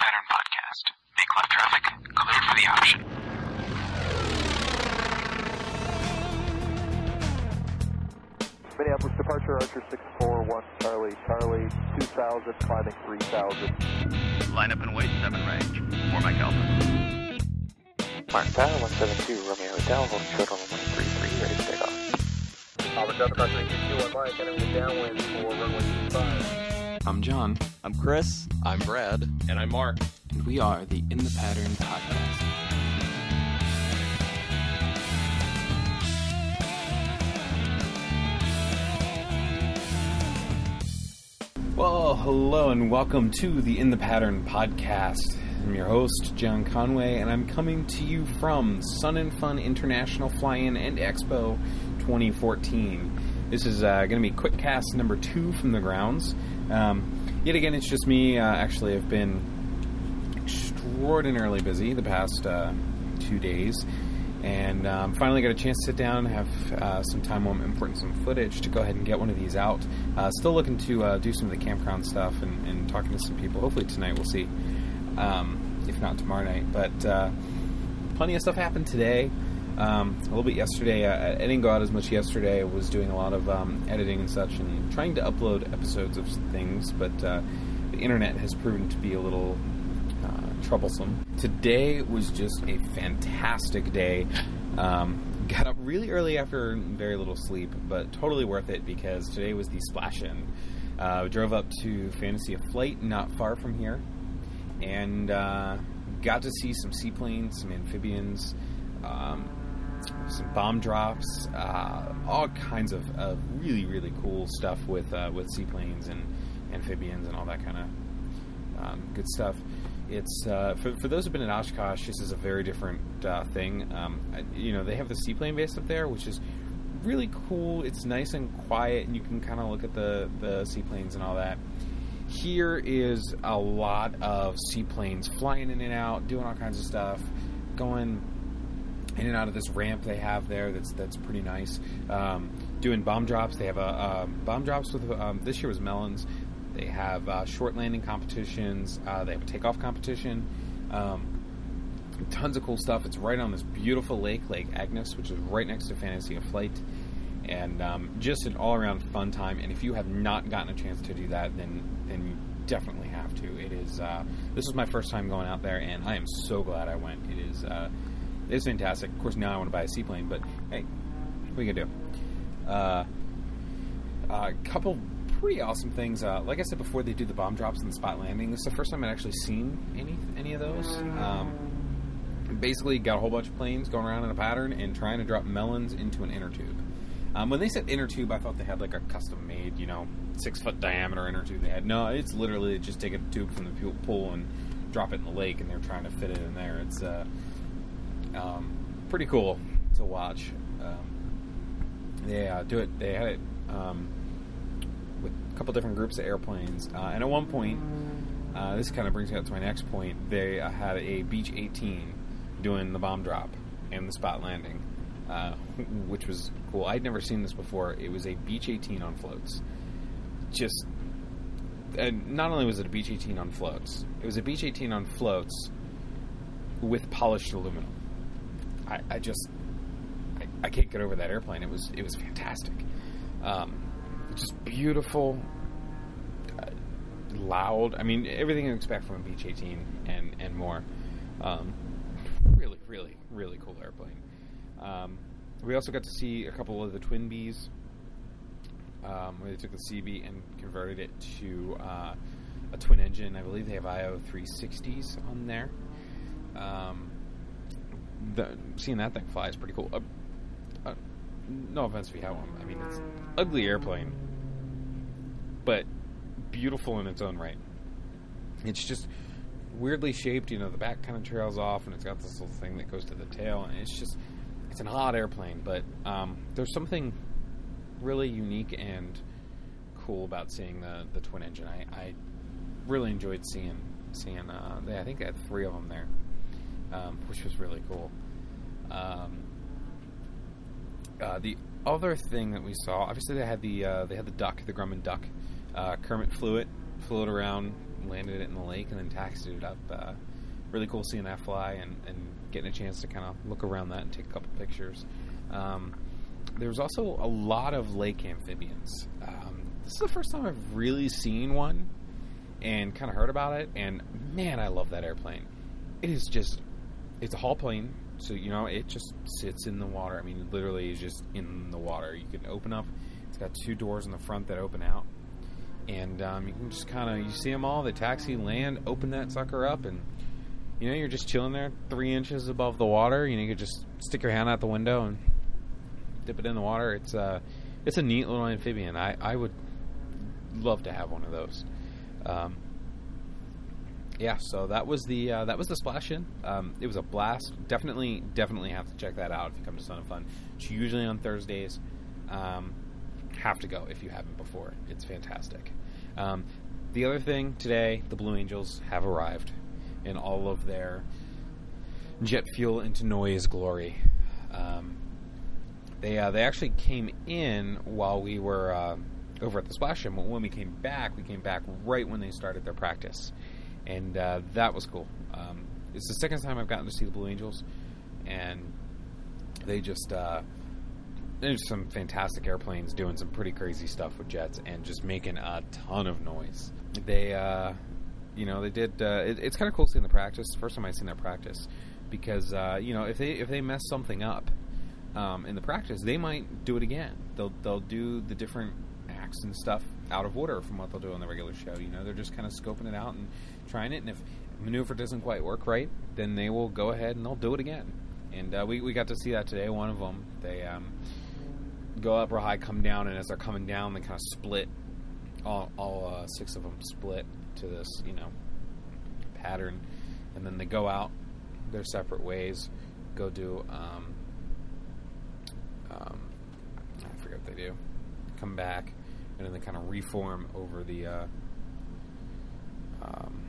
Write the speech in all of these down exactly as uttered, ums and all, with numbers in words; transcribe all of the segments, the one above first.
Pattern Podcast. Make left traffic clear for the option. Minneapolis departure, Archer six four one, Charlie, Charlie, two thousand, climbing three thousand. Line up and wait, seven range, four Mike Alpha. Mark Tower, one seven two, Romeo Hotel, hold short on one three three, ready to take off. Albert Delta, crossing two one Mike, entering the downwind for runway two five. I'm John. I'm Chris. I'm Brad. And I'm Mark. And we are the In the Pattern Podcast. Well, hello and welcome to the In the Pattern Podcast. I'm your host, John Conway, and I'm coming to you from Sun and Fun International Fly-In and Expo twenty fourteen. This is uh, going to be quick cast number two from the grounds. Um, yet again, it's just me. Uh, actually, I've been extraordinarily busy the past uh, two days, and um, finally got a chance to sit down and have uh, some time while I'm importing some footage to go ahead and get one of these out. Uh, still looking to uh, do some of the campground stuff and, and talking to some people. Hopefully tonight, we'll see. Um, if not tomorrow night. But uh, plenty of stuff happened today. Um, a little bit yesterday. Uh, I didn't go out as much yesterday. I was doing a lot of um, editing and such and trying to upload episodes of things, but uh, the internet has proven to be a little uh, troublesome. Today was just a fantastic day. Um, got up really early after very little sleep, but totally worth it because today was the splash-in. Uh, drove up to Fantasy of Flight, not far from here, and uh, got to see some seaplanes, some amphibians, um, some bomb drops, uh, all kinds of, of really, really cool stuff with uh, with seaplanes and amphibians and all that kind of um, good stuff. It's uh, for for those who've been at Oshkosh, this is a very different uh, thing. Um, you know, they have the seaplane base up there, which is really cool. It's nice and quiet, and you can kind of look at the the seaplanes and all that. Here is a lot of seaplanes flying in and out, doing all kinds of stuff, going in and out of this ramp they have there. That's that's pretty nice. Um, doing bomb drops. They have a uh, bomb drops with um, this year was melons. They have uh, short landing competitions. Uh, they have a takeoff competition. Um, tons of cool stuff. It's right on this beautiful lake, Lake Agnes, which is right next to Fantasy of Flight. And um, just an all-around fun time. And if you have not gotten a chance to do that, then then you definitely have to. It is. Uh, this is my first time going out there, and I am so glad I went. It is. Uh, it is fantastic. Of course, now I want to buy a seaplane, but hey, what are you gonna do? Uh, a couple pretty awesome things. Uh, like I said before, they do the bomb drops and the spot landing. This is the first time I've actually seen any any of those. Um, basically, got a whole bunch of planes going around in a pattern and trying to drop melons into an inner tube. Um, when they said inner tube, I thought they had like a custom-made, you know, six-foot diameter inner tube they had. No, it's literally just take a tube from the pool and drop it in the lake, and they're trying to fit it in there. It's uh, um, pretty cool to watch. Um, they uh, do it. They had it um, with a couple different groups of airplanes, uh, and at one point, uh, this kind of brings me up to my next point. They uh, had a Beech eighteen doing the bomb drop and the spot landing. Uh, which was cool. I'd never seen this before. It was a Beech eighteen on floats. Just, and not only was it a Beech eighteen on floats, it was a Beech eighteen on floats with polished aluminum. I, I just, I, I can't get over that airplane. It was, it was fantastic. Um, just beautiful, uh, loud. I mean, everything you expect from a Beech eighteen and and more. Um, really, really, really cool airplane. Um, we also got to see a couple of the Twin Bees, um, where they took the C B and converted it to uh, a twin engine. I believe they have I O three sixties on there. Um, the, seeing that thing fly is pretty cool. Uh, uh, no offense if you have one. I mean, it's an ugly airplane, but beautiful in its own right. It's just weirdly shaped. You know, the back kind of trails off, and it's got this little thing that goes to the tail, and it's just... It's an odd airplane, but um, there's something really unique and cool about seeing the, the twin engine. I, I really enjoyed seeing seeing. Uh, they, I think they had three of them there, um, which was really cool. Um, uh, the other thing that we saw, obviously, they had the uh, they had the duck, the Grumman duck. Uh, Kermit flew it, flew it around landed it in the lake and then taxied it up. Uh, really cool seeing that fly and, and getting a chance to kind of look around that and take a couple pictures. Um, there's also a lot of lake amphibians. Um, this is the first time I've really seen one and kind of heard about it, and man, I love that airplane. It is just, it's a hull plane, so, you know, it just sits in the water. I mean, it literally is just in the water. You can open up, it's got two doors in the front that open out, and um, you can just kind of, you see them all, they taxi, land, open that sucker up, and, you know, you're just chilling there three inches above the water. You know, you could just stick your hand out the window and dip it in the water. It's, uh, it's a neat little amphibian. I, I would love to have one of those. Um, yeah, so that was the uh, that was the splash in. Um, it was a blast. Definitely, definitely have to check that out if you come to Sun and Fun. It's usually on Thursdays. Um, have to go if you haven't before. It's fantastic. Um, the other thing today, the Blue Angels have arrived in all of their jet fuel into noise glory. Um, they uh, they actually came in while we were uh, over at the splash in. When we came back, we came back right when they started their practice. And uh, that was cool. Um, it's the second time I've gotten to see the Blue Angels, and they just uh, there's some fantastic airplanes doing some pretty crazy stuff with jets and just making a ton of noise. They, uh, you know, they did. Uh, it, it's kind of cool seeing the practice. The first time I've seen their practice, because uh, you know, if they if they mess something up um, in the practice, they might do it again. They'll they'll do the different acts and stuff out of order from what they'll do on the regular show. You know, they're just kind of scoping it out and trying it, and if maneuver doesn't quite work right, then they will go ahead and they'll do it again. And uh, we, we got to see that today. One of them, they um, go up real high, come down, and as they're coming down, they kind of split. All, all uh, six of them split to this, you know, pattern, and then they go out their separate ways, go do, um, um, I forget what they do, come back, and then they kind of reform over the uh, um,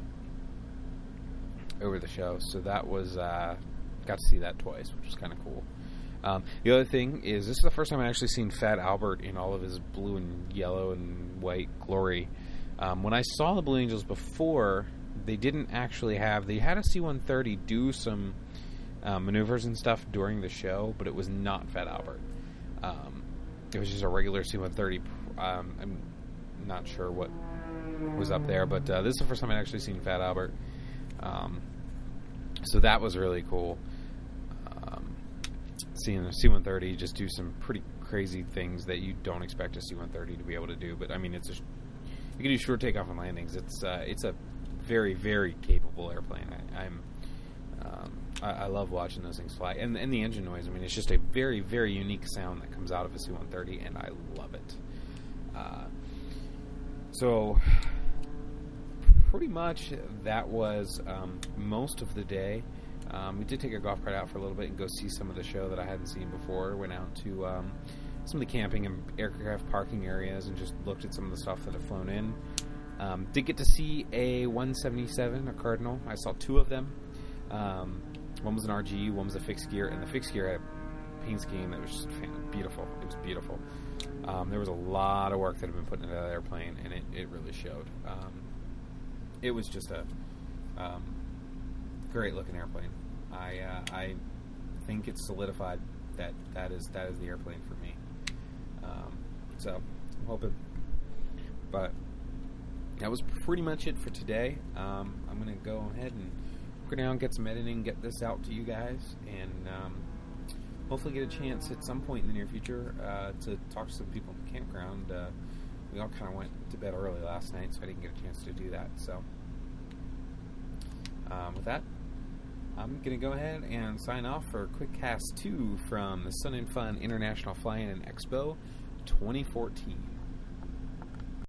over the show. So that was uh, got to see that twice, which was kind of cool. Um, the other thing is, this is the first time I've actually seen Fat Albert in all of his blue and yellow and white glory. Um, when I saw the Blue Angels before, they didn't actually have, they had a C one thirty do some uh, maneuvers and stuff during the show, but it was not Fat Albert. Um, it was just a regular C one thirty. Um, I'm not sure what was up there, but uh, this is the first time I'd actually seen Fat Albert. Um, so that was really cool. Um, seeing a C one thirty just do some pretty crazy things that you don't expect a C one thirty to be able to do. But I mean, it's a, you can do short takeoff and landings. It's uh, it's a very very capable airplane. I, I'm um, I, I love watching those things fly, and and the engine noise. I mean, it's just a very very unique sound that comes out of a C one thirty, and I love it. Uh, so pretty much that was um, most of the day. Um, we did take a golf cart out for a little bit and go see some of the show that I hadn't seen before. Went out to um, some of the camping and aircraft parking areas and just looked at some of the stuff that had flown in. Um, did get to see a one seventy-seven, a Cardinal. I saw two of them. Um, one was an R G, one was a fixed gear, and the fixed gear had a paint scheme that was just beautiful. It was beautiful. Um, there was a lot of work that had been put into that airplane, and it, it really showed. Um, it was just a um, great looking airplane. I uh, I think it's solidified that that is that is the airplane for me. Um, so I'm hoping, but that was pretty much it for today. Um, I'm gonna go ahead and go down, get some editing, get this out to you guys, and um, hopefully get a chance at some point in the near future uh, to talk to some people in the campground. Uh, we all kind of went to bed early last night, so I didn't get a chance to do that. So um, with that, I'm going to go ahead and sign off for Quick Cast two from the Sun and Fun International Fly-In and Expo twenty fourteen.